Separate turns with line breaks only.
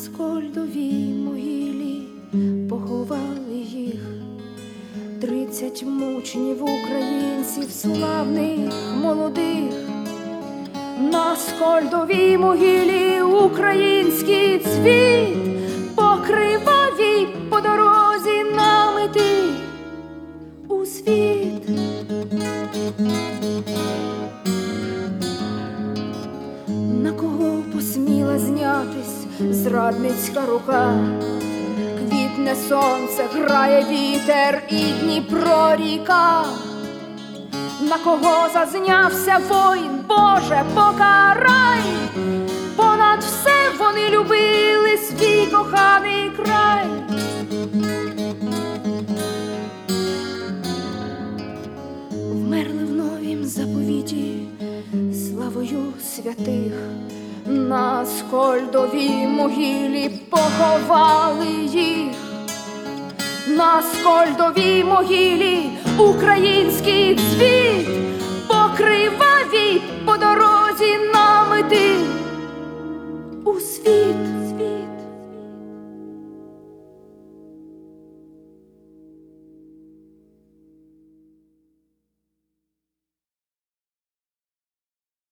Скольдовій могилі поховали їх 30 мучнів українців славних, молодих. На Скольдовій могилі український цвіт покривавій по дорозі нам іти у світ. На кого посміла знятись зрадницька рука? Квітне сонце, грає вітер і Дніпро ріка. На кого зазнявся воїн, Боже, покарай! Понад все вони любили свій коханий край. Вмерли в новім заповіті славою святих. На Скольдовій могилі поховали їх. На Скольдовій могилі український цвіт